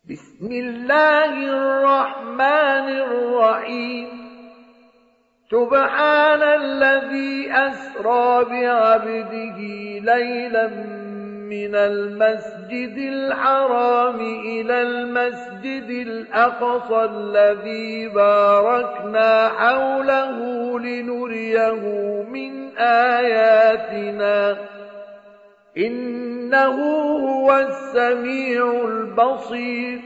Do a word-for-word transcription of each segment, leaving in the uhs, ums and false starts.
بسم الله الرحمن الرحيم سبحان الذي أسرى بعبده ليلا من المسجد الحرام إلى المسجد الأقصى الذي باركنا حوله لنريه من آياتنا إنه هو السميع البصير。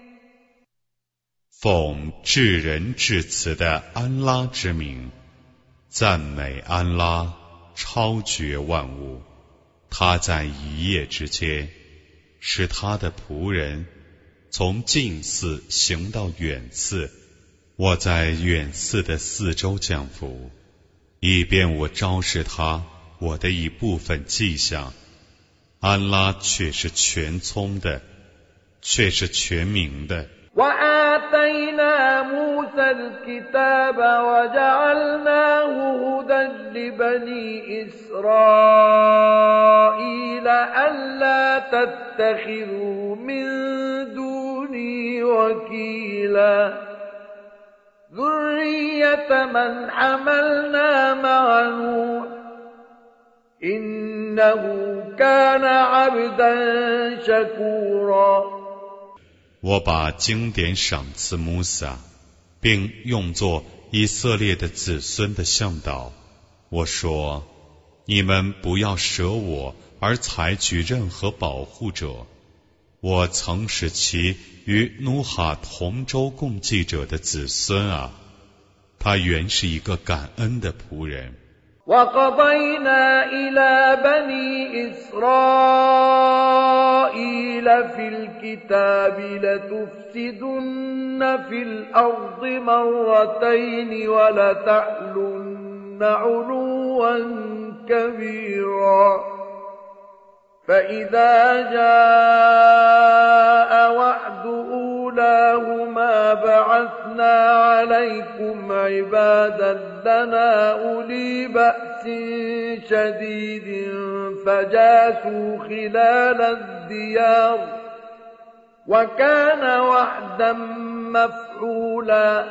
奉至仁至慈的安拉之名，赞美安拉，超绝万物。他在一夜之间，使他的仆人从近寺行到远寺，我在远寺的四周降伏，以便我昭示他我的一部分迹象。安拉却是全聪的，却是全明的。 وآتينا موسى الكتاب وجعلناه هدى لبني إسرائيل ألا تتخذوا من دوني وكيلا ذرية من حملنا مع نوح إنه كان عبدا شكورا。 我把经典赏赐穆萨，并用作以色列的子孙的向导。我说：你们不要舍我而采取任何保护者。我曾使其与努哈同舟共济者的子孙啊，他原是一个感恩的仆人。 وقضينا إلى بني إسرائيل في الكتاب لتفسدن في الأرض مرتين ولتعلن علوا كبيرا فإذا جاء وعد أولاهما بعثنا عليكم عبادا لنا أولي بأس شديد فجاسوا خلال الديار وكان وعدا مفعولا。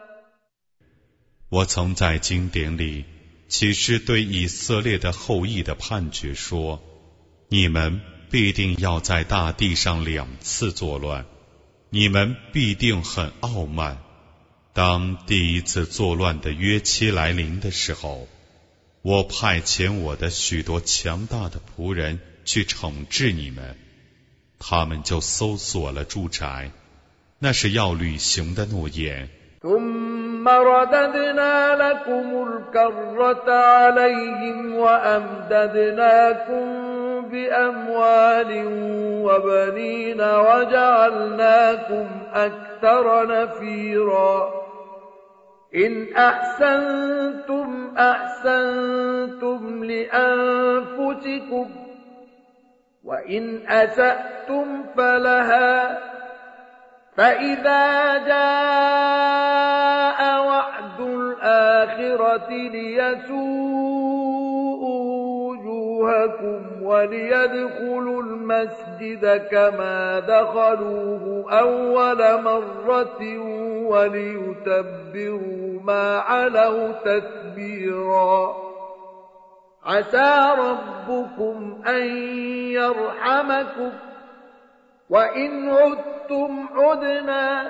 我曾在经典里启示对以色列的后裔的判决说，你们必定要在大地上两次作乱，你们必定很傲慢。当第一次作乱的约期来临的时候，我派遣我的许多强大的仆人去惩治你们，他们就搜索了住宅，那是要履行的诺言。 ثم رددنا لكم الكرة عليهم وأمددناكم بأموال وبنين وجعلناكم أكثر نفيرا إن أحسنتم أحسنتم لأنفسكم وإن أسأتم فلها فإذا جاء وعد الآخرة ليسوءوا وجوهكم وليدخلوا المسجد كما دخلوه أول مرة وليتبروا ما علوا تتبيرا عسى ربكم أن يرحمكم وإن عدتم عدنا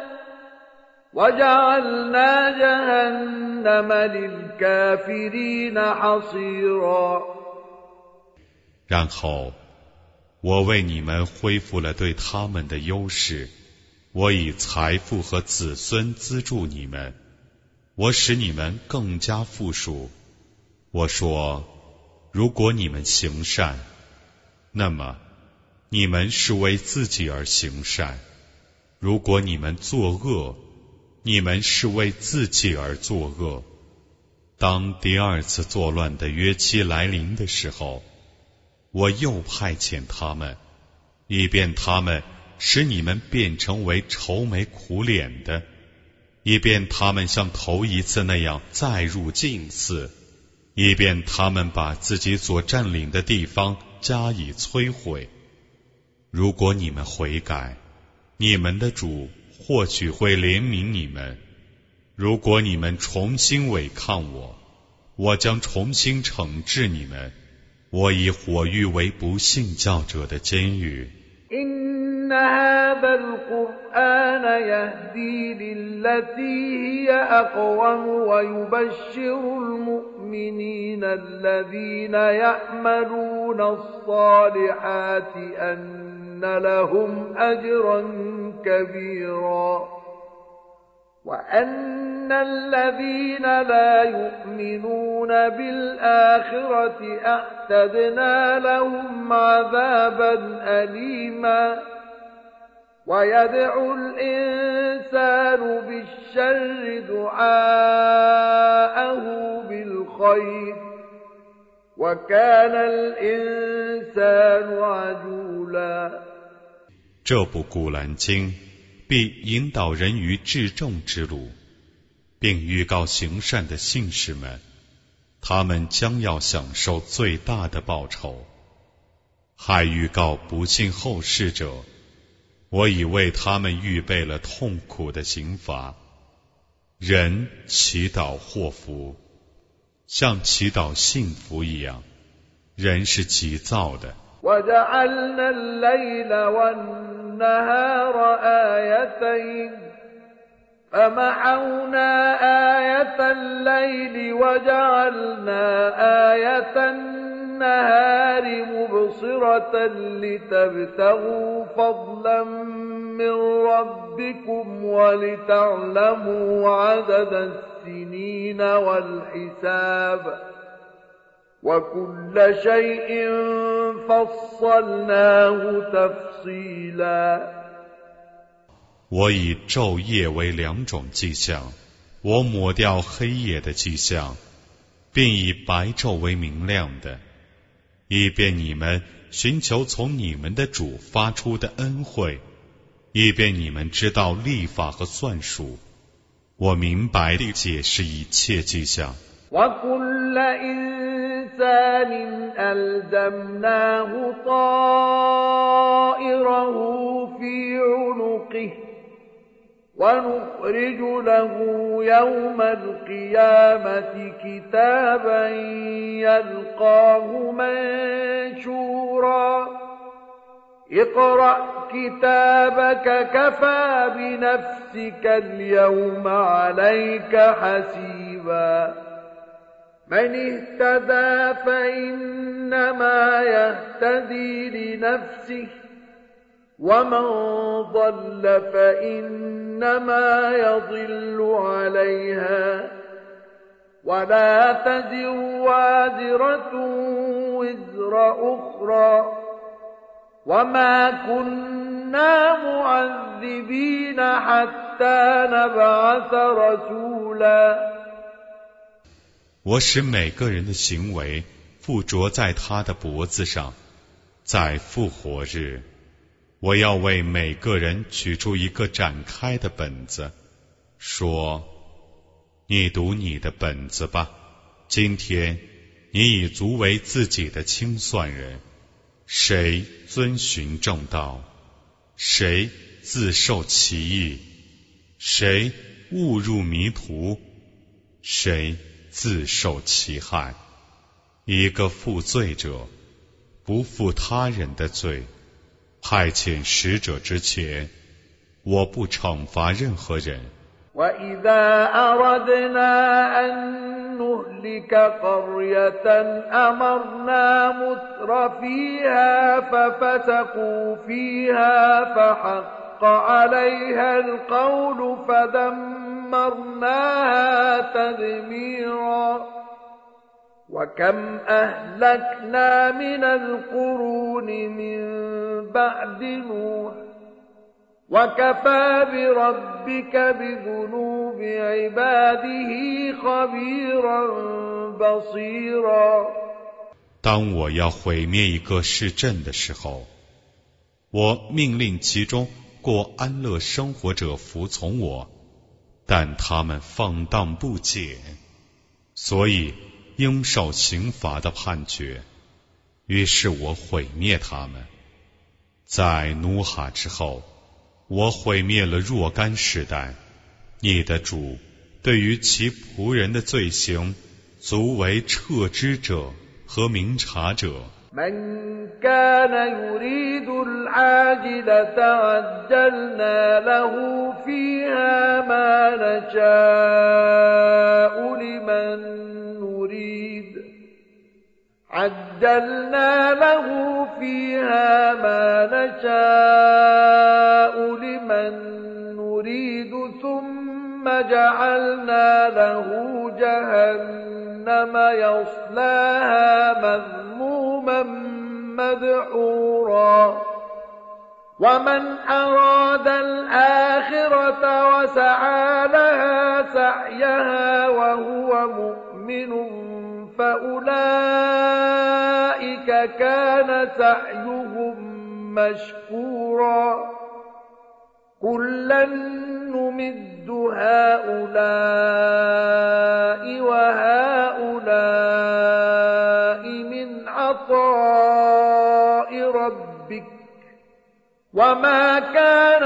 وجعلنا جهنم للكافرين حصيرا。 然后我为你们恢复了对他们的优势，我以财富和子孙资助你们，我使你们更加富庶。我说，如果你们行善，那么你们是为自己而行善；如果你们作恶，你们是为自己而作恶。当第二次作乱的约期来临的时候，我又派遣他们，以便他们使你们变成为愁眉苦脸的，以便他们像头一次那样再入近寺，以便他们把自己所占领的地方加以摧毁。如果你们悔改， 你们的主或许会怜悯你们。如果你们重新违抗我，我将重新惩治你们。我以火狱为不信教者的监狱。 إن هذا القرآن يهدي للتي هي أقوم ويبشر المؤمنين الذين يعملون الصالحات أن لهم أجرا كبيرا وأن الذين لا يؤمنون بالآخرة أعتدنا لهم عذابا أليما ويدعو الإنسان بالشر دعاءه بالخير وكان الإنسان عجولا 这部古兰经必引导人于至正之路，并预告行善的信士们，他们将要享受最大的报酬。还预告不信后世者，我已为他们预备了痛苦的刑罚。人祈祷祸福，像祈祷幸福一样，人是急躁的。 وجعلنا الليل والنهار آيتين فمحونا آية الليل وجعلنا آية النهار مبصرة لتبتغوا فضلا من ربكم ولتعلموا عدد السنين والحساب وكل شيء فصلناه تفصيلا 我以昼夜为两种迹象，我抹掉黑夜的迹象，并以白昼为明亮的，以便你们寻求从你们的主发出的恩惠，以便你们知道历法和算术。我明白地解释一切迹象。 وكل إنسان ألزمناه طائره في عنقه ونخرج له يوم القيامة كتابا يلقاه منشورا اقرأ كتابك كفى بنفسك اليوم عليك حسيبا من اهتدى فإنما يهتدي لنفسه ومن ضل فإنما يضل عليها ولا تزر وازرة وزر أخرى وما كنا معذبين حتى نبعث رسولا 我使每个人的行为附着在他的脖子上，在复活日，我要为每个人取出一个展开的本子，说：你读你的本子吧，今天你已足为自己的清算人。谁遵循正道，谁自受其益，谁误入迷途，谁自受其害。一个负罪者不负他人的罪，派遣使者之前，我不惩罚任何人。 وَإِذَا أَرَدْنَا أَن نُهْلِكَ قَرْيَةً أَمَرْنَا مُتْرَ فِيهَا فَفَسَقُوا فِيهَا فَحَقَّ عَلَيْهَا الْقَوْلُ فَدَمَّرْنَاهَا تَدْمِيرًا وَكَمْ أَهْلَكْنَا مِنَ الْقُرُونِ مِنْ بَعْدِ نُوحٍ وَكَفَى بِرَبِّكَ بِذُنُوبِ عِبَادِهِ خَبِيرًا بَصِيرًا 当我要毁灭一个市镇的时候，我命令其中过安乐生活者服从我，但他们放荡不检，所以应受刑罚的判决。于是我毁灭他们。在努哈之后， 我毁灭了若干世代，你的主对于其仆人的罪行足为彻知者和明察者。 من كان يريد العاجلة عجلنا له فيها ما نشاء لمن نريد عجلنا له فيها ما نشاء لمن نريد ثم جعلنا له جهنم يصلاها مذموما مدحورا ومن أراد الآخرة وسعى لها سعيها وهو مؤمن فأولئك كان سعيهم مشكورا كلا نمد هؤلاء وهؤلاء من عطاء ربك وما كان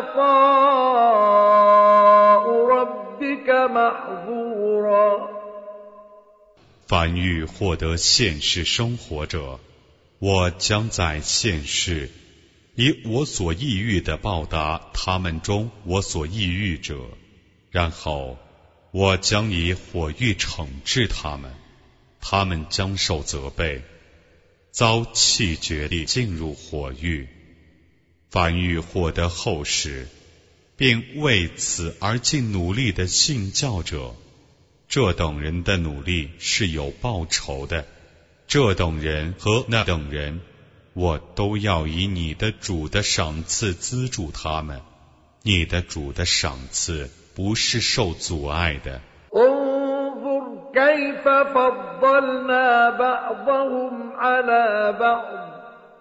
عطاء ربك محظورا。 凡欲获得现世生活者，我将在现世以我所抑郁的报答他们中我所抑郁者，然后我将以火狱惩治他们，他们将受责备，遭弃绝地进入火狱。凡欲获得后世，并为此而尽努力的信教者，这等人的努力是有报酬的。这等人和那等人，我都要以你的主的赏赐资助他们，你的主的赏赐不是受阻碍的。 انظر كيف فضلنا بعضهم على بعض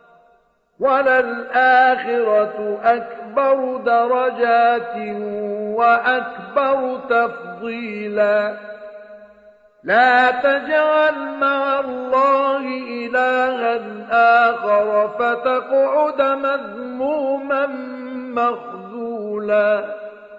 وللآخرة أكبر درجات وأكبر تفضيلا لا تجعل مع الله إلها آخر فتقعد مذموما مخذولا。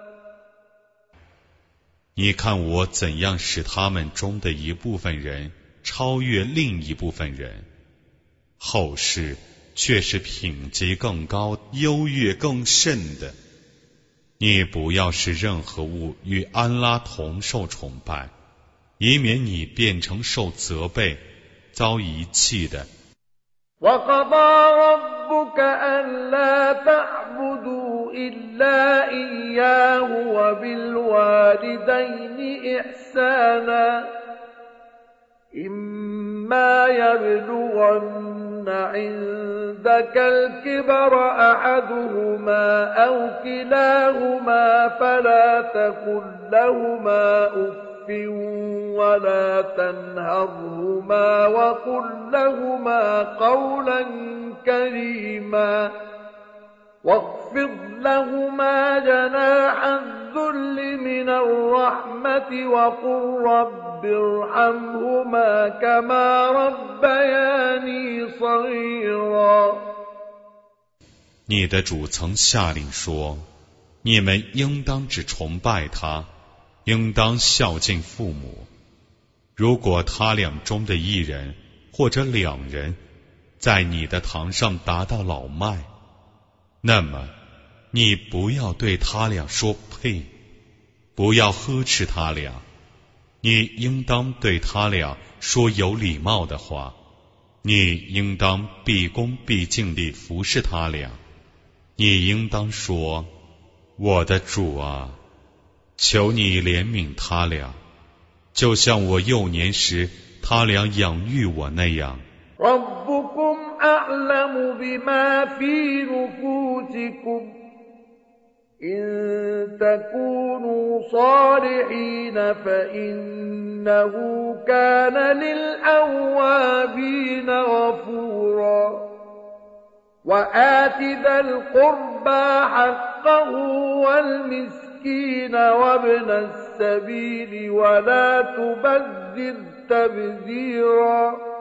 你看我怎样使他们中的一部分人超越另一部分人，后世却是品级更高、优越更甚的。你不要使任何物与安拉同受崇拜，以免你变成受责备、遭遗弃的。 وقضى ربك ألا تعبدوا إلا إياه وبالوالدين إحسانا إما يبلغن عندك الكبر أحدهما أو كلاهما فلا تقل لهما أف ولا تنهرهما وقل لهما قولا كريما واخفض لهما جناح الذل من الرحمة وقل رب ارحمهما كما ربياني صغيرا。 你的主曾下令说，你们应当只崇拜他，应当孝敬父母。如果他俩中的一人或者两人在你的堂上达到老迈，那么你不要对他俩说呸，不要呵斥他俩，你应当对他俩说有礼貌的话，你应当毕恭毕敬地服侍他俩，你应当说，我的主啊，求你怜悯他俩，就像我幼年时他俩养育我那样。 ربكم أعلم بما في نفوسكم إن تكونوا صالحين فإنه كان للأوابين غفورا وآت ذا القربى حقه والمسكين وابن السبيل ولا تبذر تبذيرا。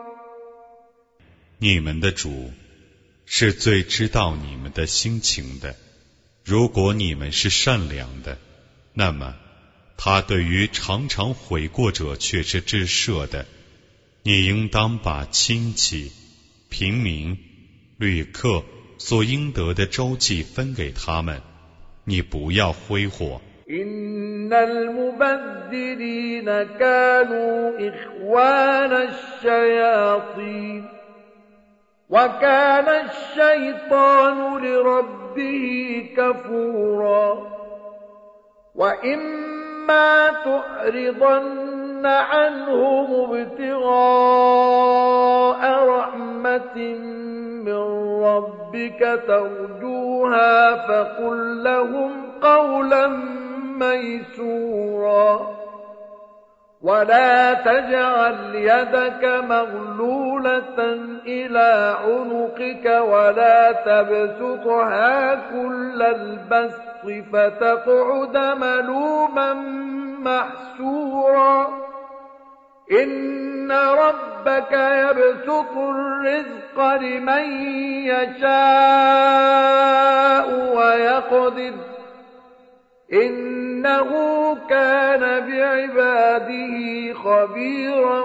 你们的主是最知道你们的心情的， 如果你们是善良的，那么他对于常常悔过者却是至赦的。你应当把亲戚、平民、旅客所应得的周济分给他们，你不要挥霍。 إن المبذرين كانوا إخوان الشياطين وكان الشيطان لربه كفورا وإما تعرضن عنهم ابتغاء رحمة من ربك ترجوها فقل لهم قولا ميسورا ولا تجعل يدك مغلولة إلى عنقك ولا تبسطها كل البسط فتقعد ملوما محسورا إن ربك يبسط الرزق لمن يشاء ويقدر إنه كان بعباده خبيرا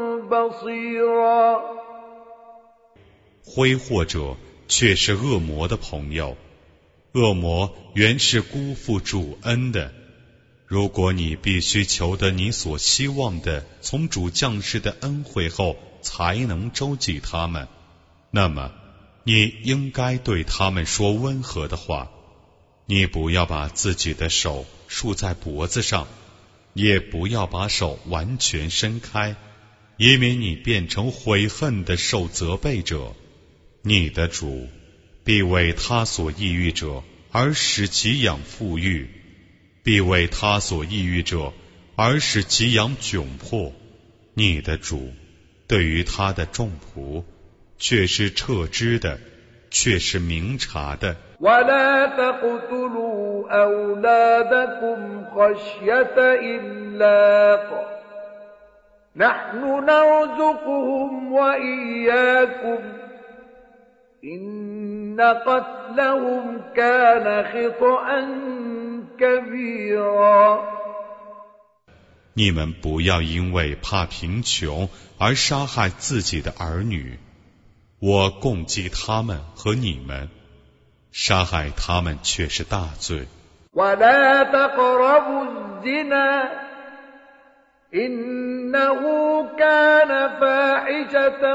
بصيرا 挥霍者却是恶魔的朋友，恶魔原是辜负主恩的。如果你必须求得你所希望的从主降世的恩惠后才能周济他们，那么你应该对他们说温和的话。你不要把自己的手束在脖子上，也不要把手完全伸开，以免你变成悔恨的受责备者。你的主必为他所抑郁者而使其养富裕，必为他所抑郁者而使其养窘迫。你的主对于他的众仆却是彻知的，却是明察的。 ولا تقتلوا أولادكم خشية إملاق نحن نرزقهم وإياكم إن قتلهم كان خطأ كبيرا 你们不要因为怕贫穷而杀害自己的儿女，我供给他们和你们，杀害他们却是大罪。 ولا تقربوا الزنا إنه كان فاحشة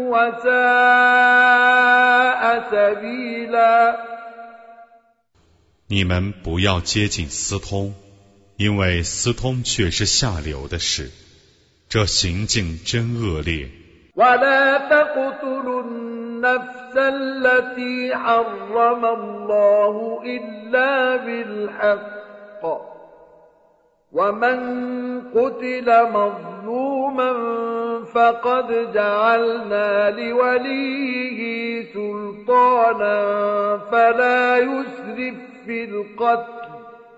وساء سبيلا 你们不要接近私通，因为私通却是下流的事，这行径真恶劣。 ولا تقتلوا النفس التي حرم الله إلا بالحق ومن قتل مظلوما فقد جعلنا لوليه سلطانا فلا يسرف في القتل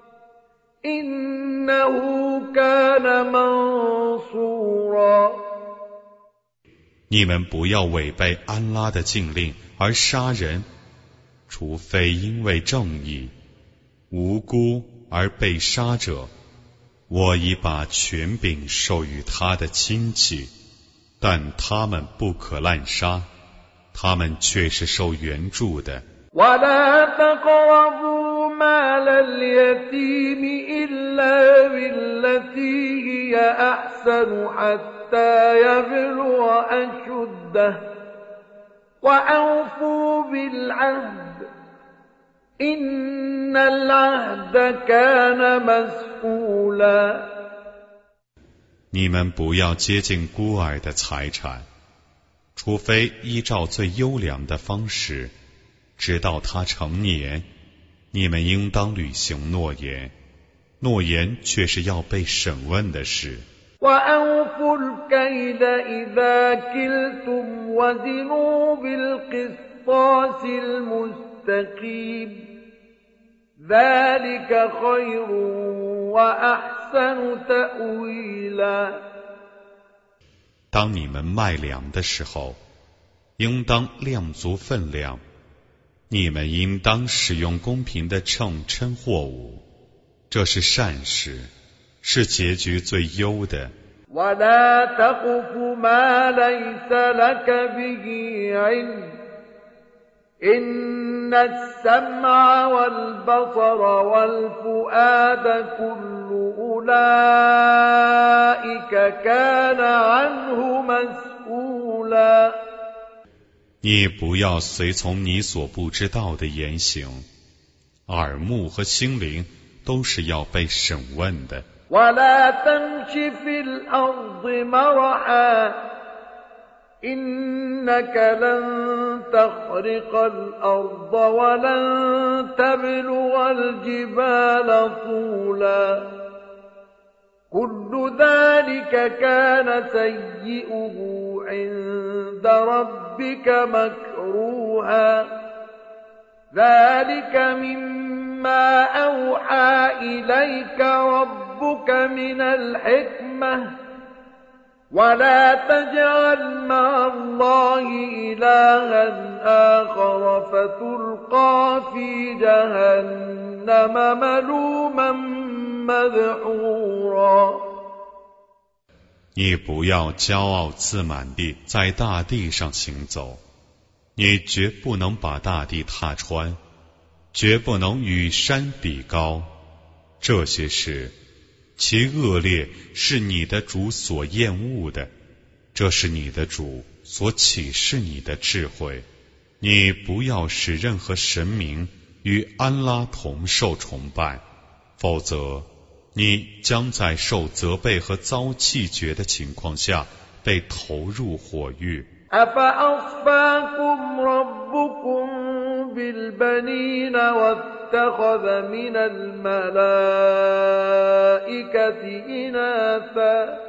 إنه كان منصورا 你们不要违背安拉的禁令而杀人，除非因为正义，无辜而被杀者，我已把权柄授予他的亲戚，但他们不可滥杀，他们却是受援助的。 ولا تقربوا مال اليتيم إلا بالتي هي أحسن حتى يبلغ أشده وأوفوا بالعهد إن العهد كان مسؤولا 你们不要接近孤儿的财产，除非依照最优良的方式，直到他成年。你们应当履行诺言，诺言却是要被审问的事。 وأوفوا الكيل إذا كلتم وزنوا بالقسطاس المستقيم ذلك خير وأحسن تأويلا 当你们卖粮的时候，应当量足分量， 你们应当使用公平的秤称货物，这是善事，是结局最优的。 ولا تقف ما ليس لك به علم إن السمع والبصر والفؤاد كل أولئك كان عنه مسؤولا。 你不要随从你所不知道的言行，耳目和心灵都是要被审问的。 ولا تمش في الأرض مرحا إنك لن تخرق الأرض ولن تبلغ الجبال طولا كل ذلك كان سيئه عند ربك مكروها ذلك مما أوحى إليك ربك من الحكمة ولا تجعل مع الله إلها آخر فتلقى في جهنم ملوما مدحورا。 你不要骄傲自满地在大地上行走，你绝不能把大地踏穿，绝不能与山比高。这些事其恶劣是你的主所厌恶的，这是你的主所启示你的智慧。你不要使任何神明与安拉同受崇拜，否则你将在受责备和遭弃绝的情况下被投入火狱。 أفأصفاكم ربكم بالبنين واتخذ من الملائكة إناثا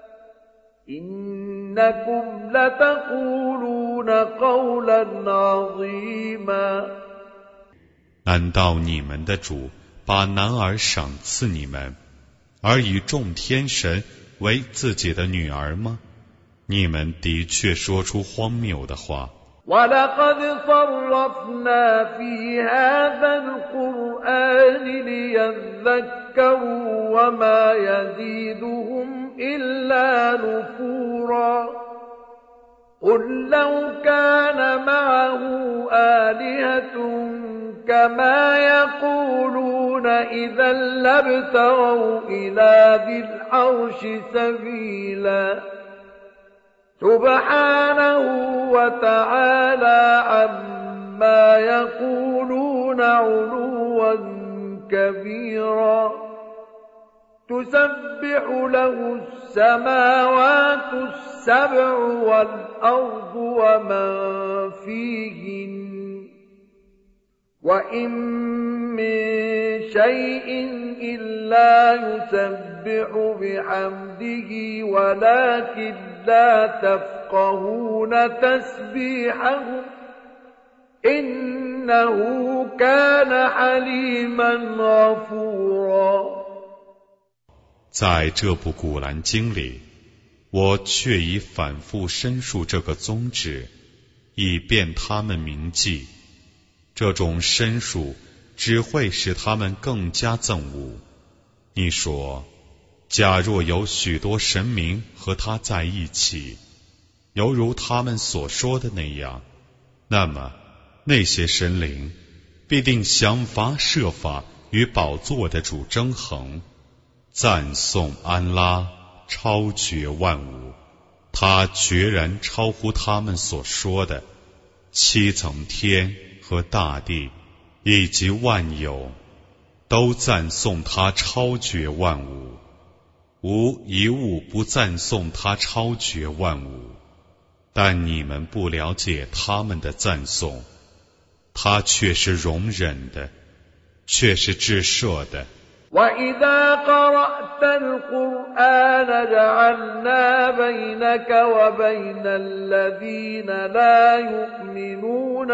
إنكم لتقولون قولا عظيما。 难道你们的主把男儿赏赐你们，而以众天神为自己的女儿吗？你们的确说出荒谬的话。 وَلَقَدْ صَرَّفْنَا فِي هَذَا الْقُرْآنِ لِيَذَّكَّرُوا وَمَا يَزِيدُهُمْ إِلَّا نُفُورًا قُلْ لَوْ كَانَ مَعَهُ آلِهَةٌ كَمَا يَقُولُونَ إِذًا لَابْتَغَوْا إِلَى ذِي الْعَرْشِ سَبِيلًا سبحانه وتعالى عما يقولون علوا كبيرا تسبح له السماوات السبع والأرض ومن فيهن وإن من شيء إلا يسبح بحمده ولكن لا تفقهون تسبيحهم إنه كان حليما غفورا。 在这部古兰经里，我却已反复申述这个宗旨，以便他们铭记。这种申述只会使他们更加憎恶。你说，假若有许多神明和他在一起，犹如他们所说的那样，那么那些神灵必定想法设法与宝座的主争衡。赞颂安拉超绝万物，他决然超乎他们所说的。七层天和大地以及万有都赞颂他超绝万物，无一物不赞颂他超绝万物，但你们不了解他们的赞颂，他却是容忍的，却是至赦的。 وَإِذَا قَرَأْتَ الْقُرْآنَ جَعَلْنَا بَيْنَكَ وَبَيْنَ الَّذِينَ لَا يُؤْمِنُونَ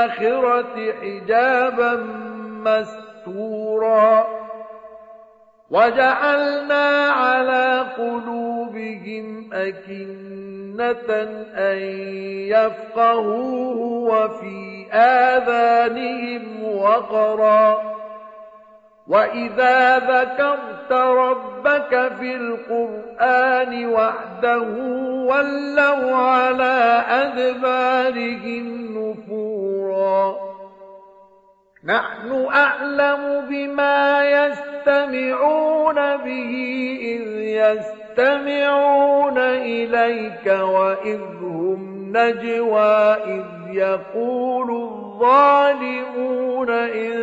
بِالْآخِرَةِ حِجَابًا مَسْتُورًا وجعلنا على قلوبهم أكنة أن يفقهوه وفي آذانهم وقرا وإذا ذكرت ربك في القرآن وحده ولوا على أدبارهم نفورا نحن أعلم بما يستمعون به إذ يستمعون إليك وإذ هم نجوى إذ يقول الظالمون إن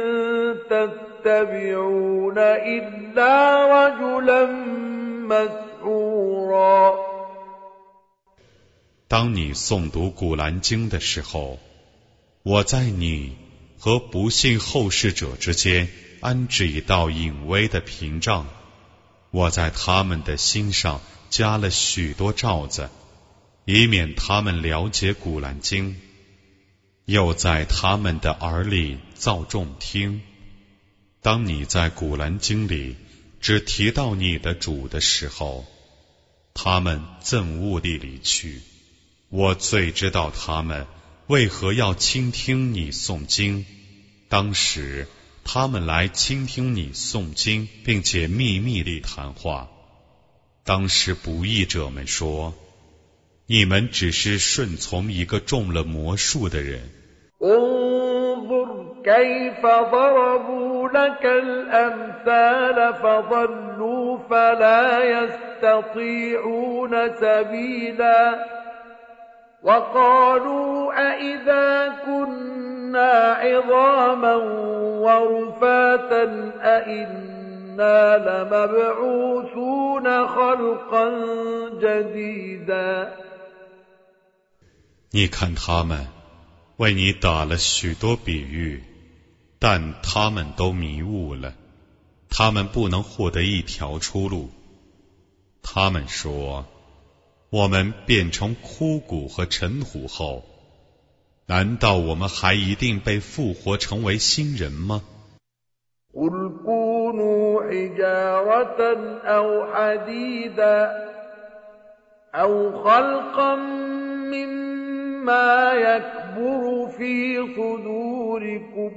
تتبعون إلا رجلا مسحورا 当你诵读古兰经的时候，我在你和不信后世者之间安置一道隐微的屏障，我在他们的心上加了许多罩子，以免他们了解古兰经，又在他们的耳里造众听。当你在古兰经里只提到你的主的时候，他们憎恶地离去。我最知道他们为何要倾听你诵经。当时他们来倾听你诵经，并且秘密地谈话。当时不义者们说，你们只是顺从一个中了魔术的人。 كيف ضربوا لك الأمثال فضلوا فلا يستطيعون سبيلا وقالوا أئذا كنا عظاما ورفاتا أئنا لمبعوثون خلقا جديدا 你看他们为你打了许多比喻，但他们都迷雾了，他们不能获得一条出路。他们说，我们变成枯骨和尘土后，难道我们还一定被复活成为新人吗？ قل كونوا حجارة أو حديدا أو خلقا مما يكبر في صدوركم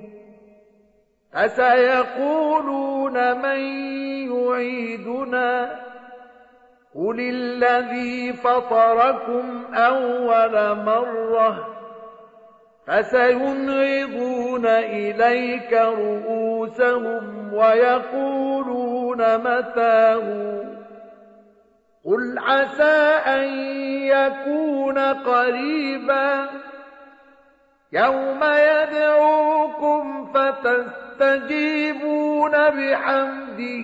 فسيقولون من يعيدنا قل الذي فطركم أول مرة فسينغضون إليك رؤوسهم ويقولون متاه قل عسى أن يكون قريبا يوم يدعوكم فتستجيبون بحمده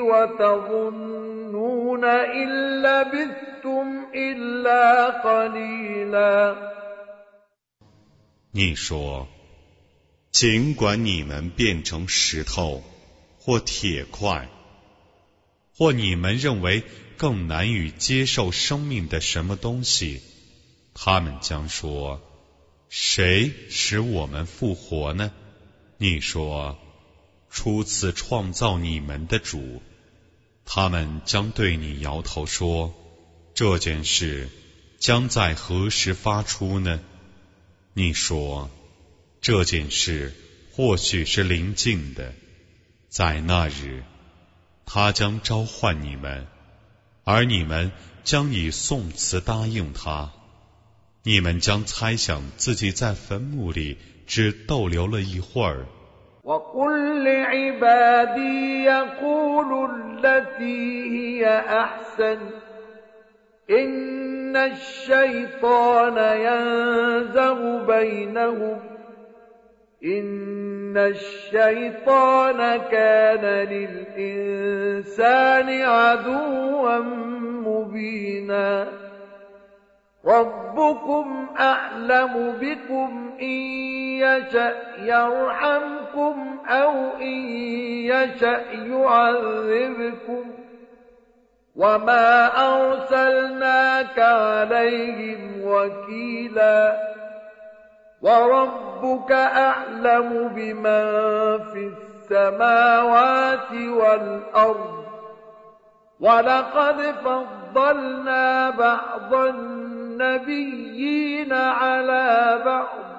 وتظنون إن لبثتم إلا قليلا 你说，尽管你们变成石头或铁块，或你们认为更难以接受生命的什么东西，他们将说，谁使我们复活呢？你说，初次创造你们的主。他们将对你摇头说，这件事将在何时发出呢？你说，这件事或许是临近的，在那日，他将召唤你们，而你们将以颂词答应他。你们将猜想自己在坟墓里只逗留了一会儿。 وقل لعبادي يقولوا التي هي أحسن إن الشيطان ينزغ بينهم إن الشيطان كان للإنسان عدوا مبينا ربكم أعلم بكم إن يشأ يرحمكم أو إن يشأ يعذبكم وما أرسلناك عليهم وكيلا وربك أعلم بمن في السماوات والأرض ولقد فضلنا بعض النبيين على بعض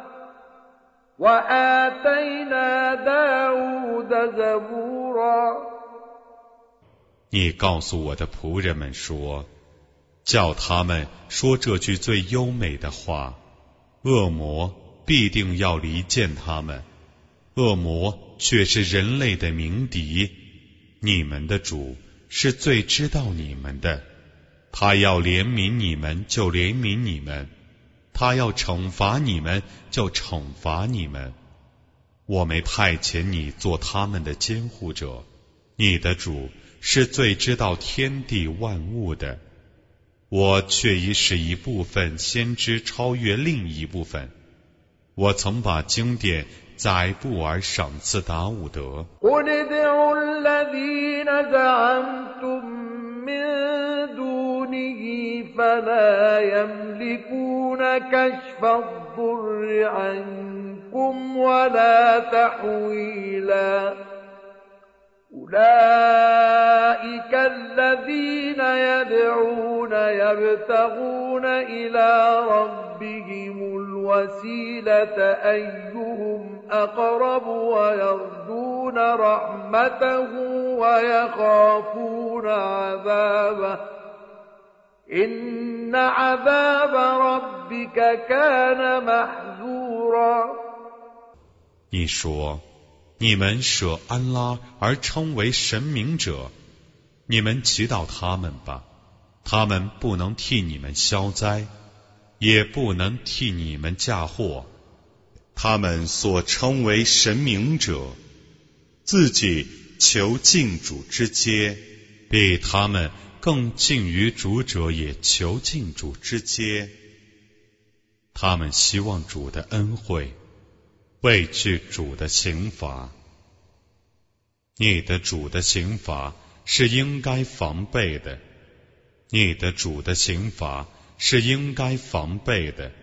وآتينا داود زبورا。 你告诉我的仆人们说，叫他们说这句最优美的话，恶魔必定要离间他们，恶魔却是人类的鸣笛。你们的主是最知道你们的，他要怜悯你们就怜悯你们，他要惩罚你们就惩罚你们。我没派遣你做他们的监护者，你的主是最知道天地万物的。我却已使一部分先知超越另一部分。我曾把经典载布而赏赐达伍德。 قل ادعوا الذين زعمتم من دونه فلا يملكون كشف الضر عنكم ولا تحويلا أولئك الذين يدعون يبتغون إلى ربهم الوسيلة أيهم أقرب ويرجون رحمته ويخافون عذابه إن عذاب ربك كان محذورا。 你说你们舍安拉而称为神明者，你们祈祷他们吧，他们不能替你们消灾，也不能替你们嫁祸。他们所称为神明者，自己求敬主之阶，比他们更近于主者也求敬主之阶。他们希望主的恩惠，畏惧主的刑罚。你的主的刑罚是应该防备的，你的主的刑罚是应该防备的。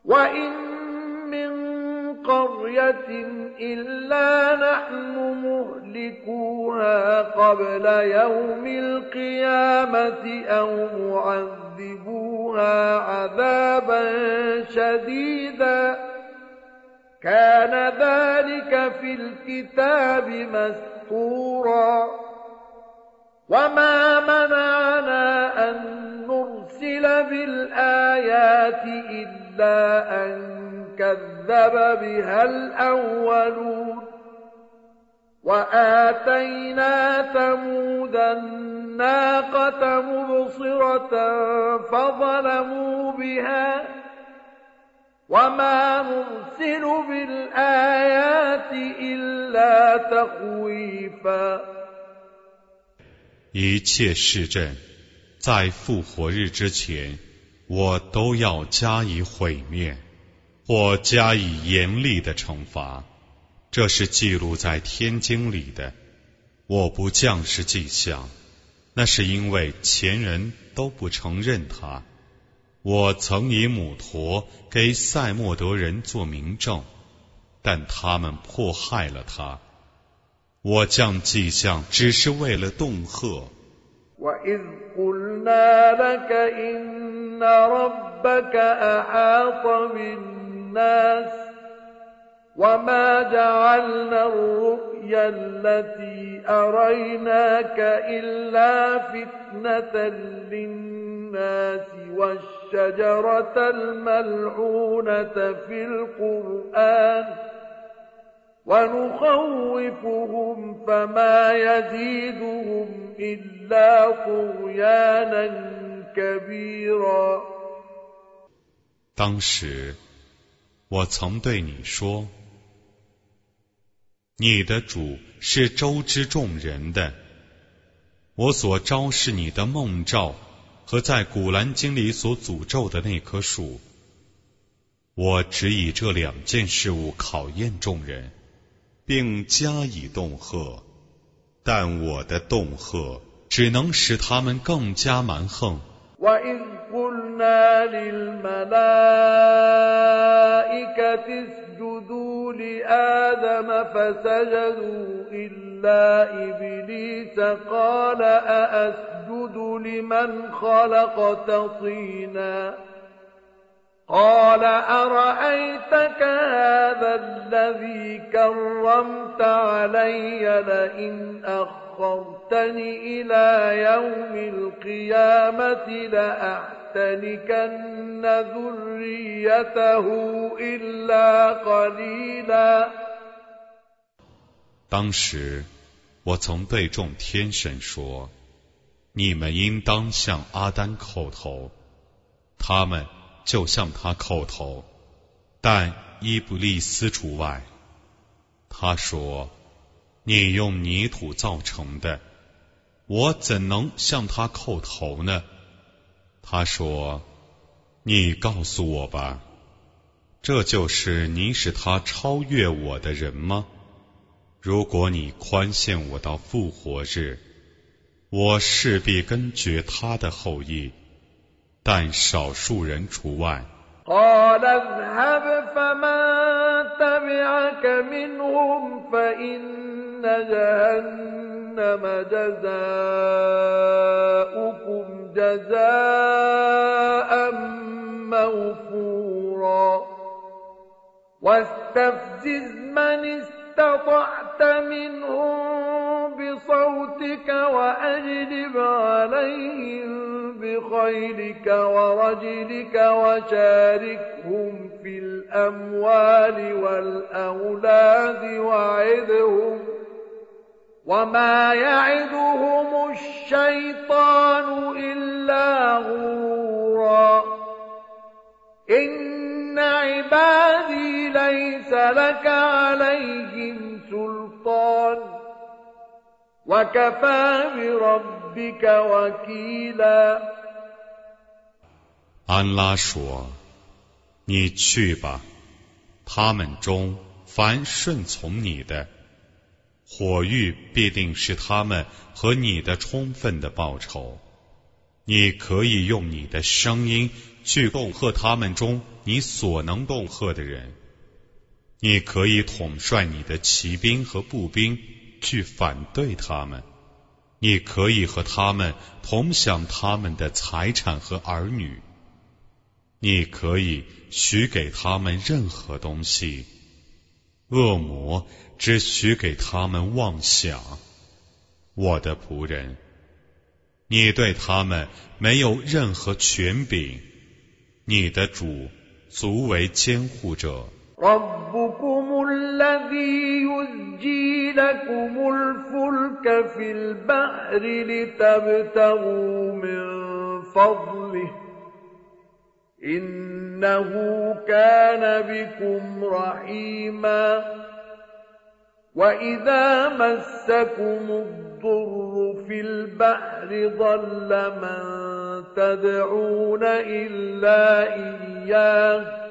قرية إلا نحن مهلكوها قبل يوم القيامة أو معذبوها عذابا شديدا كان ذلك في الكتاب مسطورا وما منعنا أن نرسل بالآيات إلا أن كذب بها الأولون وآتينا ثمود الناقة مبصرة فظلموا بها وما نرسل بالآيات إلا تخويفا。 一切市镇在复活日之前，我都要加以毁灭，或加以严厉的惩罚。这是记录在天经里的。我不降示迹象，那是因为前人都不承认它。我曾以母驼给塞莫德人做明证，但他们迫害了他。我降迹象只是为了恫吓。 وَإِذْ قُلْنَا لَكَ إِنَّ رَبَّكَ أَحَاطَ بِالنَّاسِ وَمَا جَعَلْنَا الرُّؤْيَا الَّتِي أَرَيْنَاكَ إِلَّا فِتْنَةً لِلنَّاسِ وَالشَّجَرَةَ الْمَلْعُونَةَ فِي الْقُرْآنِ ونخوفهم فما يزيدهم إلا طغيانا كبيرا。 当时我曾对你说，你的主是周知众人的。我所昭示你的梦兆和在古兰经里所诅咒的那棵树，我只以这两件事物考验众人，并加以恫吓，但我的恫吓只能使他们更加蛮横。 وَإِذْ قُلْنَا لِلْمَلَائِكَةِ اسْجُدُوا لآدم فسجدوا إلا إبليس قال أأسجد لمن خلقت طينا قال أرأيتك هذا الذي كرمت علي لئن أخرتني إلى يوم القيامة لأحتنكن ذريته إلا قليلا 当时，我曾对众天神说：“你们应当向阿丹叩头。”他们就向他叩头，但伊布利斯除外。他说：“你用泥土造成的，我怎能向他叩头呢？”他说：“你告诉我吧，这就是你使他超越我的人吗？如果你宽限我到复活日，我势必根绝他的后裔，但少数人除外。” قال اذهب فمن تبعك منهم فإن جهنم جزاؤكم جزاء موفورا واستفزز من استطعت منهم بصوتك وأجلب عليهم بخيلك ورجلك وشاركهم في الأموال والأولاد وعدهم وما يعدهم الشيطان إلا غرورا إن عبادي ليس لك عليهم سلطان وكفى بربك وكيلا 安拉说：“你去吧，他们中凡顺从你的，火狱必定是他们和你的充分的报酬。你可以用你的声音去恫吓他们中你所能恫吓的人，你可以统帅你的骑兵和步兵去反对他们，你可以和他们同享他们的财产和儿女，你可以许给他们任何东西，恶魔只许给他们妄想。我的仆人，你对他们没有任何权柄，你的主足为监护者。 ربكم الذي يزجي لكم الفلك في البحر لتبتغوا من فضله إنه كان بكم رحيما وإذا مسكم الضر في البحر ضل من تدعون إلا إياه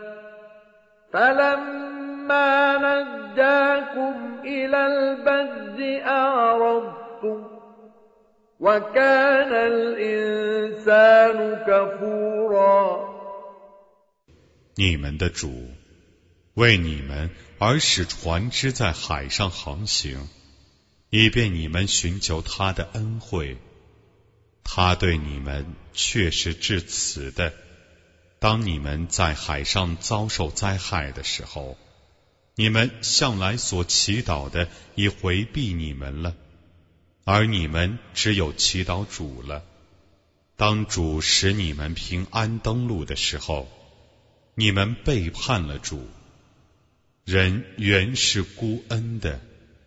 فلما نجاكم إلى البر أعرضتم وكان الإنسان كفورا 你们的主为你们而使船只在海上航行，以便你们寻求他的恩惠。他对你们确是至慈的。当你们在海上遭受灾害的时候，你们向来所祈祷的已回避你们了，而你们只有祈祷主了。当主使你们平安登陆的时候，你们背叛了主。人原是孤恩的。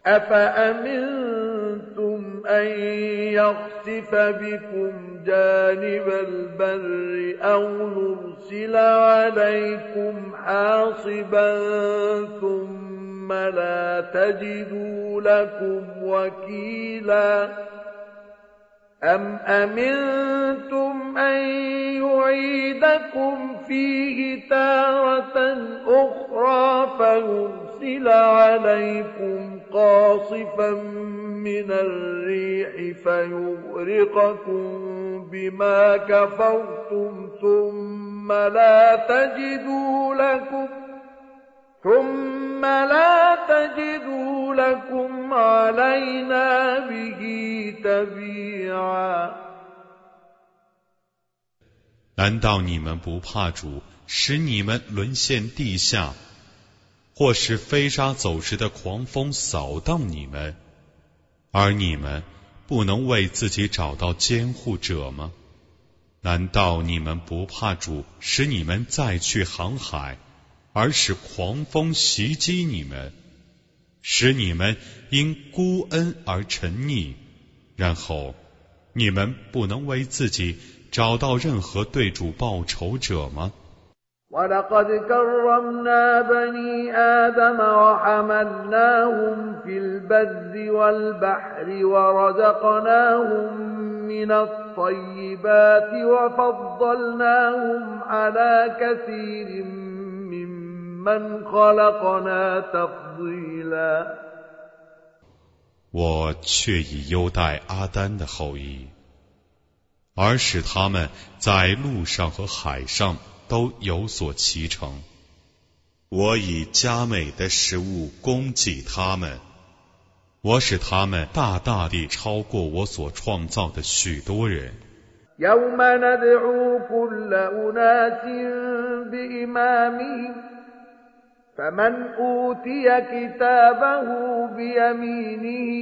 أفأمنتم أن يخسف بكم جانب البر أو نرسل عليكم حاصبا ثم لا تجدوا لكم وكيلا أم أمنتم أن يعيدكم فيه تارة أخرى فيرسل عليكم قاصفا من الريح فيغرقكم بما كفرتم ثم لا تجدوا لكم ثم لا تجدوا لكم علينا به تبيعا 难道你们不怕主使你们沦陷地下，或是飞沙走石的狂风扫荡你们，而你们不能为自己找到监护者吗？难道你们不怕主使你们再去航海，而使狂风袭击你们，使你们因孤恩而沉溺，然后你们不能为自己找到任何对主报仇者吗 وَلَقَدْ كَرَّمْنَا بَنِي آدَمَ وَحَمَلْنَاهُمْ فِي الْبَرِّ وَالْبَحْرِ وَرَزَقْنَاهُمْ مِنَ الطَّيِّبَاتِ وَفَضَّلْنَاهُمْ عَلَى كَثِيرٍ مِّمَّنْ خَلَقْنَا تَفْضِيلًا 我却已优待阿丹的后裔，而使他们在路上和海上都有所骑乘。我以佳美的食物供给他们，我使他们大大地超过我所创造的许多人。 يَوْمَ نَدْعُو كُلَّ أُنَاسٍ بِإِمَامِهِمْ فَمَنْ أُوتِيَ كِتَابَهُ بِيَمِينِهِ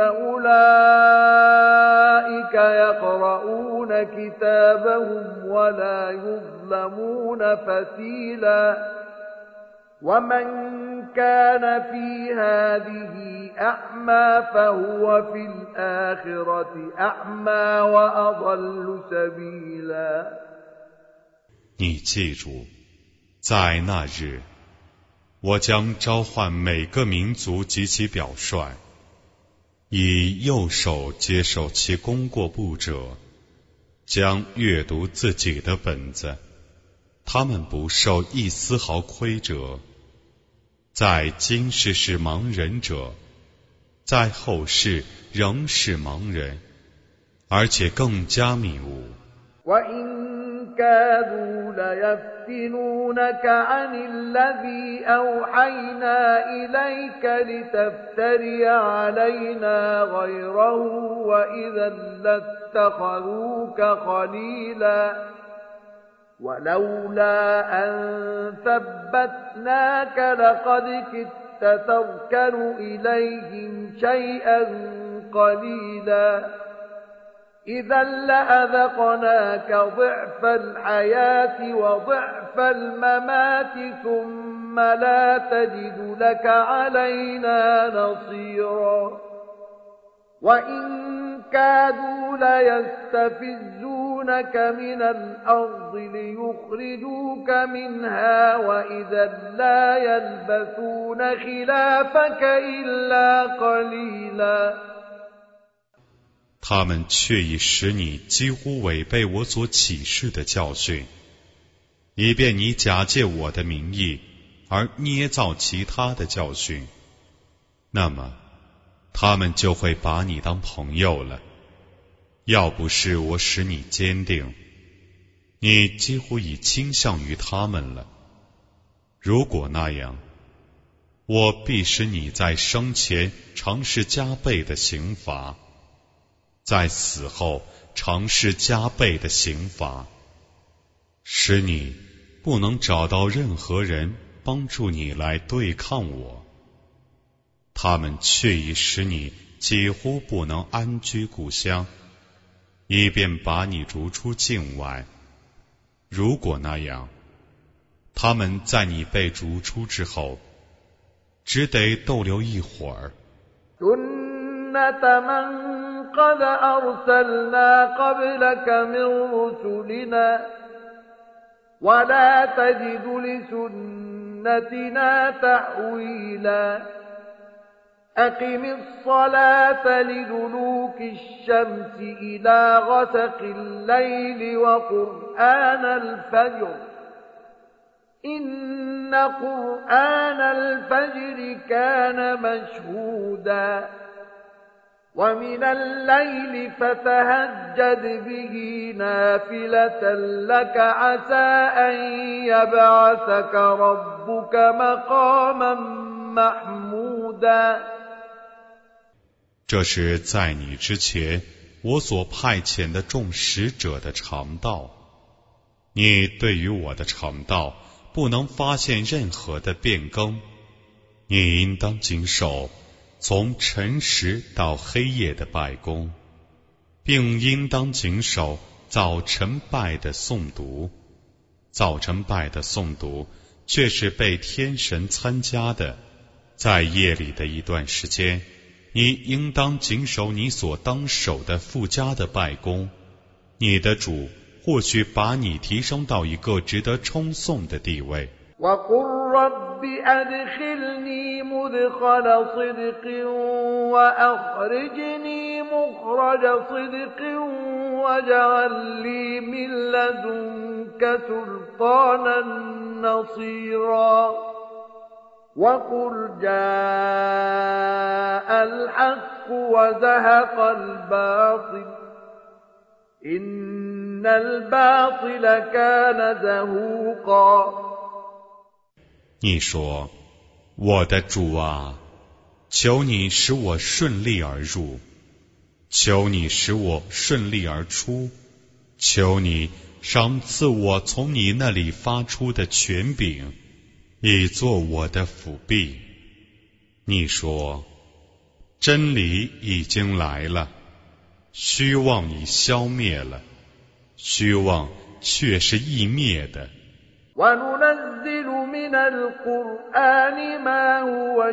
فَأُولَئِكَ يَقْرَؤُونَ كِتَابَهُمْ وَلَا يُظْلَمُونَ فَتِيلًا وَمَنْ كَانَ فِي هَذِهِ أَعْمَى فَهُوَ فِي الْآخِرَةِ أَعْمَى وَأَضَلُّ سَبِيلًا 你记住，在那日我将召唤每个民族及其表率，以右手接受其功过簿者，将阅读自己的本子，他们不受一丝毫亏折。在今世是盲人者，在后世仍是盲人，而且更加迷雾。 كادوا ليفتنونك عن الذي أوحينا إليك لتفتري علينا غيره وإذا لاتخذوك خليلا ولولا أن ثبتناك لقد كدت تركن إليهم شيئا قليلا إذا لأذقناك ضعف الحياة وضعف الممات ثم لا تجد لك علينا نصيرا وإن كادوا ليستفزونك من الأرض ليخرجوك منها وإذا لا يلبثون خلافك إلا قليلا 他们却已使你几乎违背我所启示的教训，以便你假借我的名义而捏造其他的教训，那么他们就会把你当朋友了。要不是我使你坚定，你几乎已倾向于他们了。如果那样，我必使你在生前尝试加倍的刑罚，在死后尝试加倍的刑罚，使你不能找到任何人帮助你来对抗我。他们却已使你几乎不能安居故乡，以便把你逐出境外。如果那样，他们在你被逐出之后，只得逗留一会儿。 قد أرسلنا قبلك من رسلنا ولا تجد لسنتنا تحويلا أقم الصلاة لدلوك الشمس إلى غسق الليل وقرآن الفجر إن قرآن الفجر كان مشهودا ومن الليل فتهجد به نافلة لك عسى أن يبعثك ربك ربك مقاما محمودا。 这是在你之前我所派遣的众使者的常道，你对于我的常道不能发现任何的变更，你应当谨守从晨时到黑夜的拜功，并应当谨守早晨拜的诵读。早晨拜的诵读却是被天神参加的，在夜里的一段时间，你应当谨守你所当守的附加的拜功。你的主或许把你提升到一个值得称颂的地位。 وَقُلْ رَبِّ أَدْخِلْنِي مُدْخَلَ صِدْقٍ وَأَخْرِجْنِي مُخْرَجَ صِدْقٍ وَاجْعَل لِّي مِن لَّدُنكَ سُلْطَانًا نَّصِيرًا وَقُلْ جَاءَ الْحَقُّ وَزَهَقَ الْبَاطِلُ إِنَّ الْبَاطِلَ كَانَ زَهُوقًا。 你说，我的主啊，求你使我顺利而入，求你使我顺利而出，求你赏赐我从你那里发出的权柄，以作我的辅弼。你说，真理已经来了，虚妄已消灭了，虚妄却是易灭的。 وَنُنَزِّلُ مِنَ الْقُرْآنِ مَا هُوَ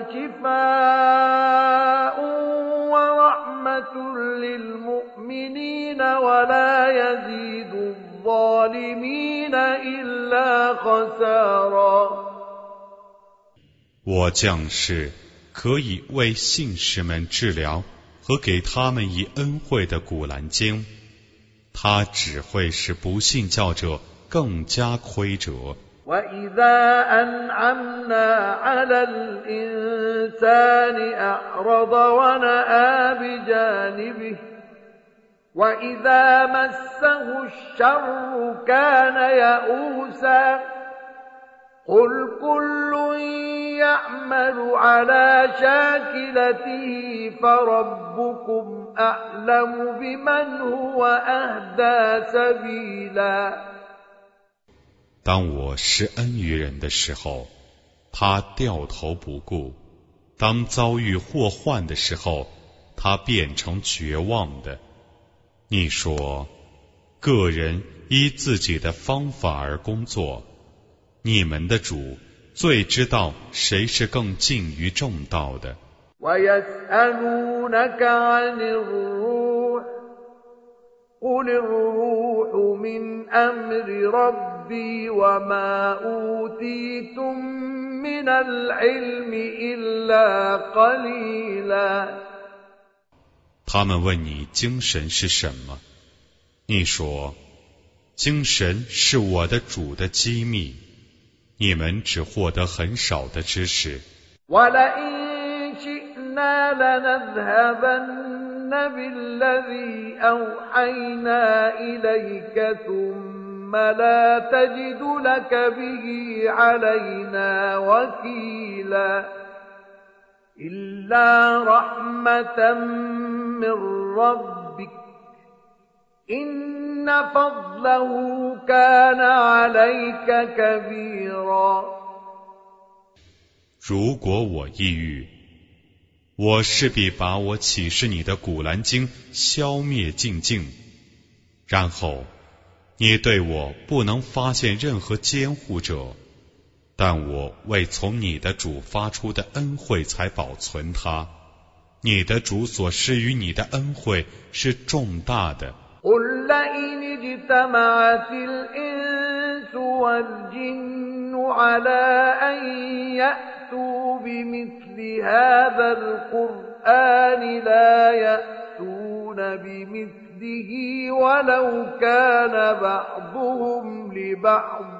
شِفَاءٌ وَرَحْمَةٌ لِّلْمُؤْمِنِينَ وَلَا يَزِيدُ الظَّالِمِينَ إِلَّا خَسَارًا。 我降世可以为信士们治疗和给他们以恩惠的古兰经，它只会使不信教者更加亏折。 وَإِذَا أَنْعَمْنَا عَلَى الْإِنسَانِ أَعْرَضَ وَنَأَىٰ بِجَانِبِهِ وَإِذَا مَسَّهُ الشَّرُّ كَانَ يَئُوسًا قُلْ كُلٌّ يَعْمَلُ عَلَى شَاكِلَتِهِ فَرَبُّكُمْ أَعْلَمُ بِمَنْ هُوَ أَهْدَىٰ سَبِيلًا。 当我施恩于人的时候，他掉头不顾；当遭遇祸患的时候，他变成绝望的。你说，个人依自己的方法而工作，你们的主最知道谁是更近于正道的。 وَيَسْأَلُونَكَ عَنِ الرُّوحِ قُلِ الرُّوحُ مِنْ أَمْرِ رَبِّي وَمَا أُوتِيتُم مِّنَ الْعِلْمِ إِلَّا قَلِيلًا。 他们问你精神是什么，你说，精神是我的主的机密，你们只获得很少的知识。 وَلَئِن شِئْنَا لَنَذْهَبَنَّ بِالَّذِي أَوْحَيْنَا إِلَيْكَ ثُمَّ لَا تَجِدُ لَكَ بِهِ عَلَيْنَا وَكِيلًا إِلَّا رَحْمَةً مِّن رَّبِّكَ إِنَّ فَضْلَهُ كَانَ عَلَيْكَ كَبِيرًا。 如果我抑郁，我势必把我启示你的古兰经消灭尽尽，然后你对我不能发现任何监护者，但我为从你的主发出的恩惠才保存它。你的主所施于你的恩惠是重大的。 قُل لَّئِنِ اجْتَمَعَتِ الْإِنسُ وَالْجِنُّ عَلَىٰ أَن يَأْتُوا بِمِثْلِ هَٰذَا الْقُرْآنِ لَا يَأْتُونَ بِمِثْلِهِ وَلَوْ كَانَ بَعْضُهُمْ لِبَعْضٍ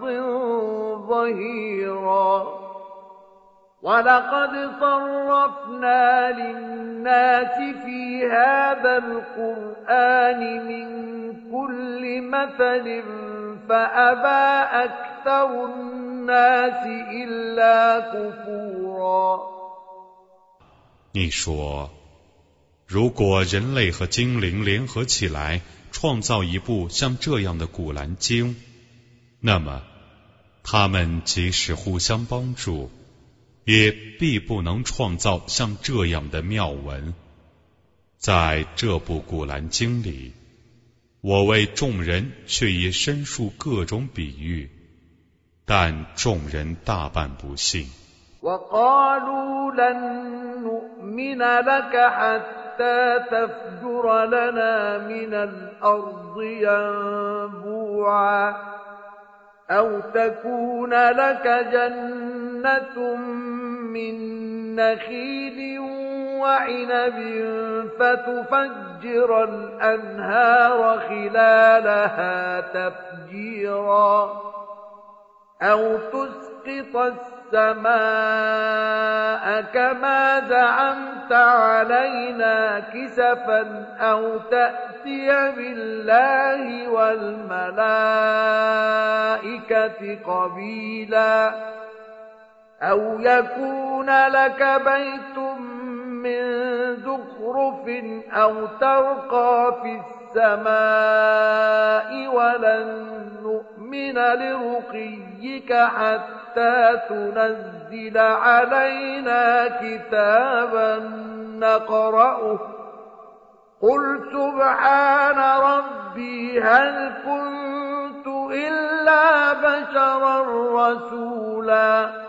ظَهِيرًا وَلَقَدْ صَرَّفْنَا لِلنَّاسِ فِي هَٰذَا الْقُرْآنِ مِنْ كُلِّ مَثَلٍ فَأَبَىٰ أَكْثَرُ الناس إلا كفورا 你说，如果人类和精灵联合起来创造一部像这样的古兰经，那么他们即使互相帮助，也必不能创造像这样的妙文。在这部古兰经里，我为众人却也申述各种比喻，但众人大半不信。 وقالوا لن نؤمن لك حتى تفجر لنا من الأرض ينبوعا أو تكون لك جنة من نخيل وعنب فتفجر الأنهار خلالها تفجيرا أو تسقط السماء كما زعمت علينا كسفا أو تأتي بالله والملائكة قبيلا أو يكون لك بيت من زخرف أو ترقى في السماء ولن نؤمن لرقيك حتى تنزل علينا كتابا نقرأه قل سبحان ربي هل كنت إلا بشرا رسولا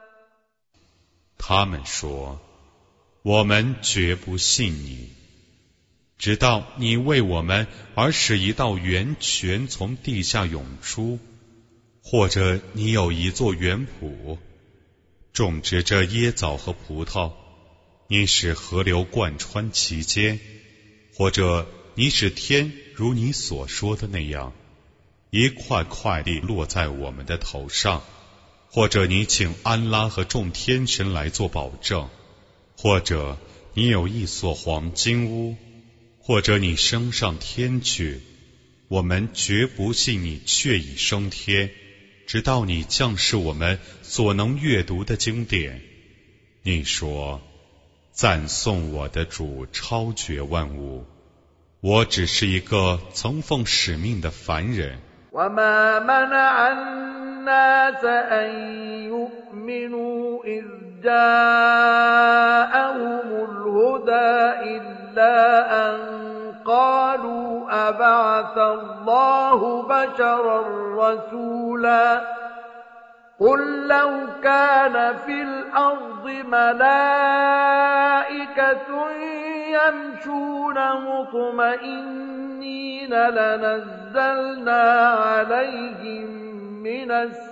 他们说，我们绝不信你，直到你为我们而使一道源泉从地下涌出，或者你有一座园圃，种植着椰枣和葡萄，你使河流贯穿其间，或者你使天如你所说的那样，一块块地落在我们的头上，或者你请安拉和众天神来做保证，或者你有一所黄金屋，或者你升上天去，我们绝不信你确已升天，直到你降示我们所能阅读的经典。你说，赞颂我的主超绝万物，我只是一个曾奉使命的凡人。 وما منع الناس أن يؤمنوا إذ جاءهم الهدى إلا أن قالوا أبعث الله بشرا رسولا قل لو كان في الأرض ملائكة يمشون مطمئنين لنزلنا عليهم من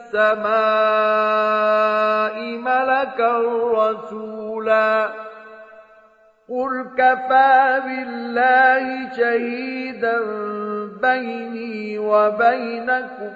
السماء ملكا رسولا قل كفى بالله شهيدا بيني وبينكم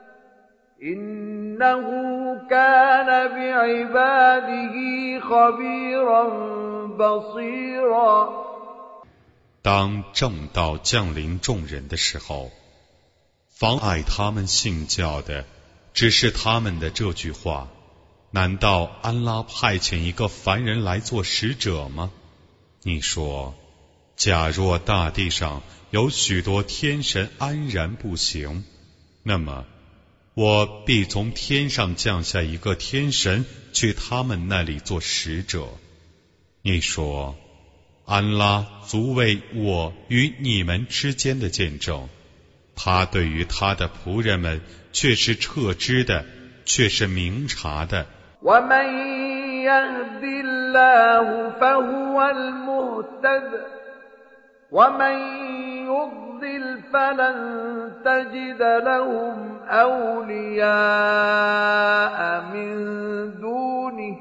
إنه كان بعباده خبيرا بصيرا 当正道降临众人的时候，妨碍他们信教的只是他们的这句话，难道安拉派遣一个凡人来做使者吗？你说，假若大地上有许多天神安然不行，那么我必从天上降下一个天神去他们那里做使者。你说，安拉足为我与你们之间的见证，他对于他的仆人们却是彻知的，却是明察的。 ومن يهد الله فهو المهتد ومن يضلل فلن تجد لهم أولياء من دونه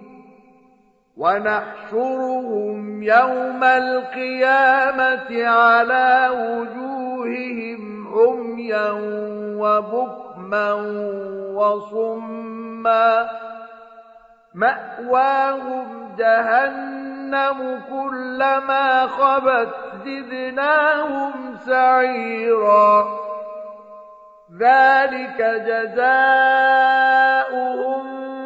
ونحشرهم يوم القيامة على وجوههم عميا وبكما وصما مأواهم جهنم كلما خبت زدناهم سعيرا ذلك جزاؤهم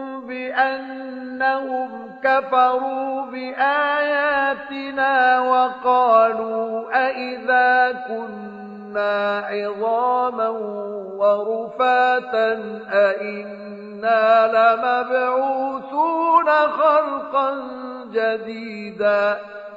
بأنهم كفروا بآياتنا وقالوا أئذا كنا عظاما ورفاتا أئنا لمبعوثون خلقا جديدا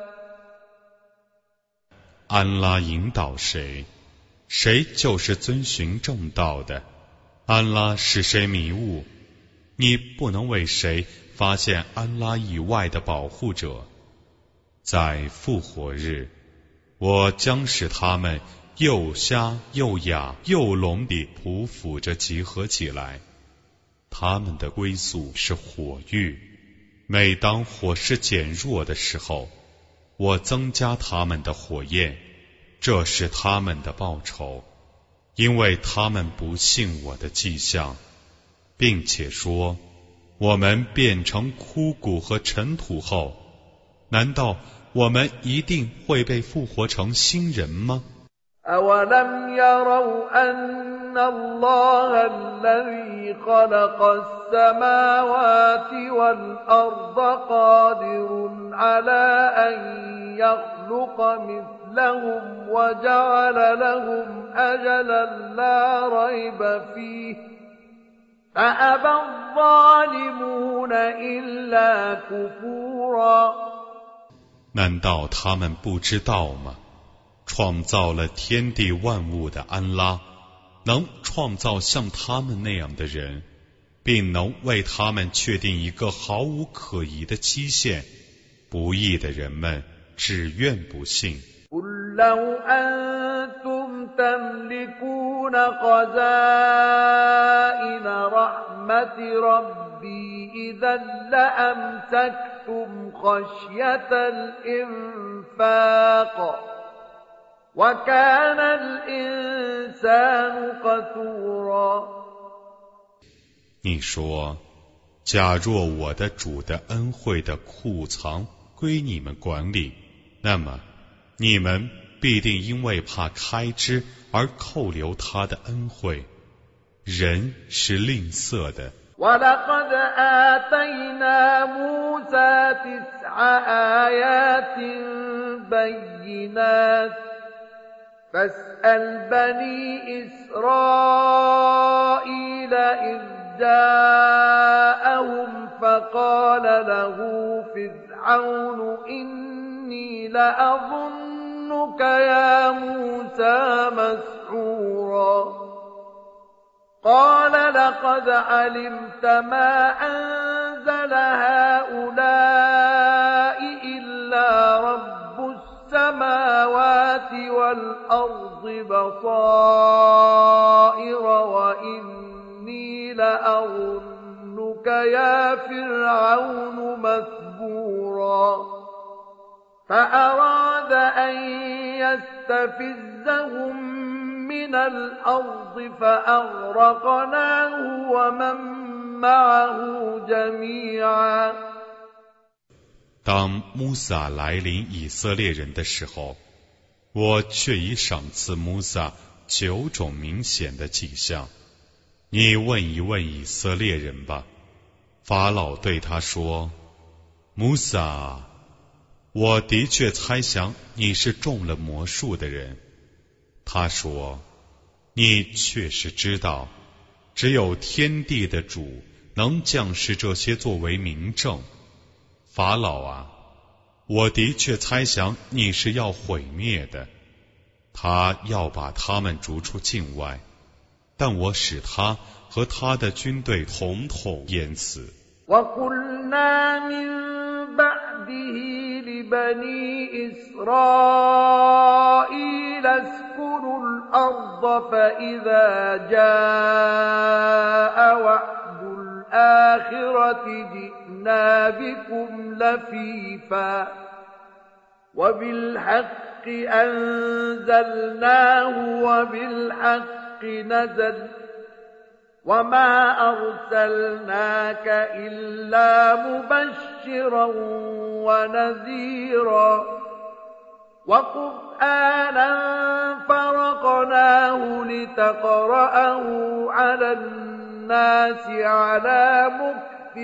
安拉引导谁，谁就是遵循正道的。安拉使谁迷雾，你不能为谁发现安拉以外的保护者。在复活日，我将使他们又瞎又哑又聋地匍匐着集合起来，他们的归宿是火狱。每当火势减弱的时候，我增加他们的火焰，这是他们的报酬，因为他们不信我的迹象，并且说我们变成枯骨和尘土后，难道我们一定会被复活成新人吗 أولم يروا أن الله الذي خلق السماوات والأرض قادر على أن يخلق مثلهم وجعل لهم أجلا لا ريب فيه فأبى الظالمون إلا كفورا 难道他们不知道吗？创造了天地万物的安拉，能创造像他们那样的人，并能为他们确定一个毫无可疑的期限。不义的人们只愿不信。 قل لو أنتم تملكون خزائن رحمة ربي إذا لأمسكتم خشية الإنفاق وكان الإنسان قتورا 你说，假若我的主的恩惠的库藏归你们管理，那么你们必定因为怕开支而扣留他的恩惠。人是吝啬的。 ولقد آتينا موسى تسع آيات بينات فاسأل بني إسرائيل إذ جاءهم فقال له فرعون إني لأظنك يا موسى مسحورا قال لقد علمت ما أنزل هؤلاء إلا رب السماوات والأرض بصائر وإني لأظنك يا فرعون مثبورا فأراد أن يستفزهم من الأرض فأغرقناه ومن معه جميعا 当穆萨来临以色列人的时候，我却已赏赐穆萨九种明显的迹象。你问一问以色列人吧。法老对他说：穆萨，我的确猜想你是中了魔术的人。他说：你确实知道，只有天地的主能降示这些作为明证。法老啊，我的确猜想你是要毁灭的，他要把他们逐出境外，但我使他和他的军队统统淹死。 وَقُلْنَا مِن بَعْدِهِ لِبَنِي إِسْرَائِيلَ اسْكُنُوا الْأَرْضَ فَإِذَا جَاءَ وَعْدُ الْآخِرَةِ جِئْنَا بِكُمْ لَفِيفًا وَبِالْحَقِّ أَنزَلْنَاهُ وَبِالْحَقِّ نَزَلَ وما أرسلناك إلا مبشرا ونذيرا وقرآنا فرقناه فرقناه لتقرأه على الناس على مكث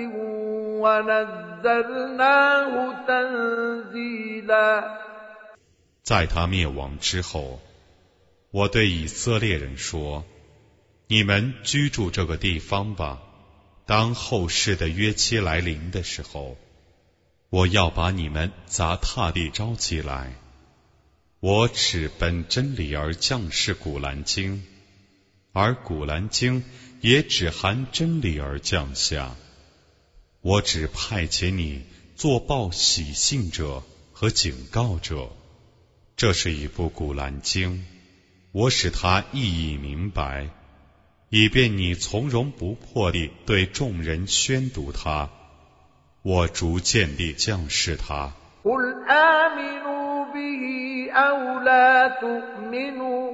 ونزلناه تنزيلا。 在他灭亡之后，我对以色列人说：你们居住这个地方吧，当后世的约期来临的时候，我要把你们砸踏地招起来。我只本真理而降示古兰经，而古兰经也只含真理而降下。我只派遣你做报喜信者和警告者。这是一部古兰经，我使它意义明白，以便你从容不迫地对众人宣读它。我逐渐地降示它。 قل آمنوا به أو لا تؤمنوا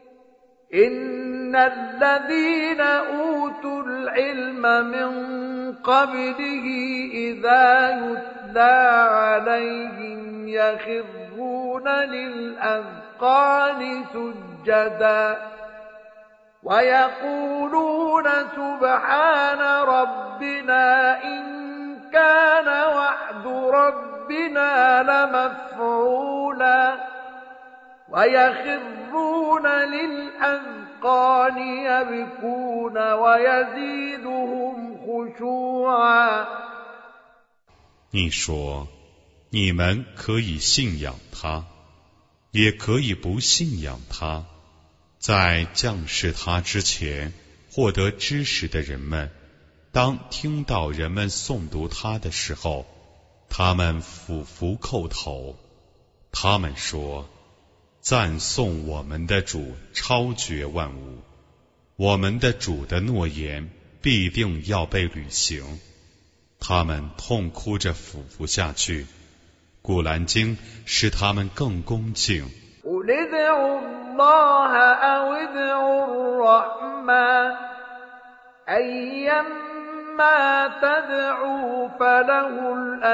إن الذين أوتوا العلم من قبله إذا يتلى عليهم يخرون للأذقان سجدا ويقولون سبحان ربنا إن كان وعد ربنا لمفعولا ويخرون للأذقان يبكون ويزيدهم خشوعا。 你说，你们可以信仰他，也可以不信仰他。在降世他之前，获得知识的人们，当听到人们诵读他的时候，他们俯伏叩头。他们说：赞颂我们的主超绝万物，我们的主的诺言必定要被履行。他们痛哭着俯伏下去。古兰经使他们更恭敬。 قل ادعوا الله أو ادعوا الرحمن أيما تدعوا فله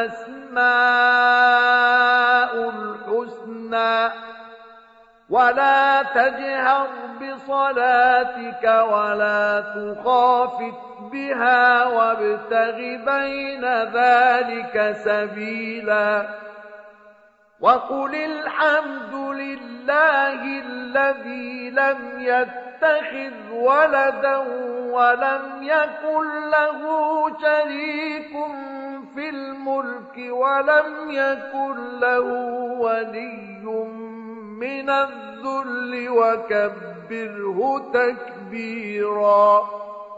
الأسماء الحسنى ولا تجهر بصلاتك ولا تخافت بها وابتغ بين ذلك سبيلا وقل الحمد لله الذي لم يتخذ ولدا ولم يكن له شريك في الملك ولم يكن له ولي من الذل وكبره تكبيرا。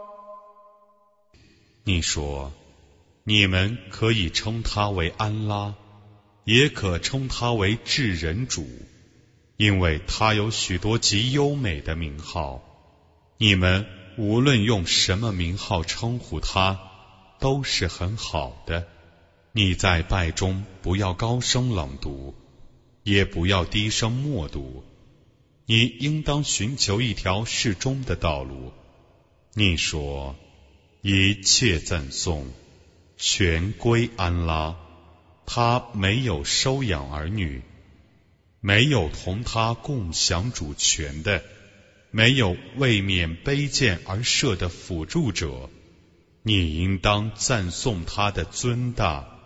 你说，你们可以称他为安拉，也可称他为至人主，因为他有许多极优美的名号。你们无论用什么名号称呼他，都是很好的。你在拜中不要高声朗读，也不要低声默读，你应当寻求一条适中的道路。你说，一切赞颂全归安拉，他没有收养儿女，没有同他共享主权的，没有为免卑贱而设的辅助者。你应当赞颂他的尊大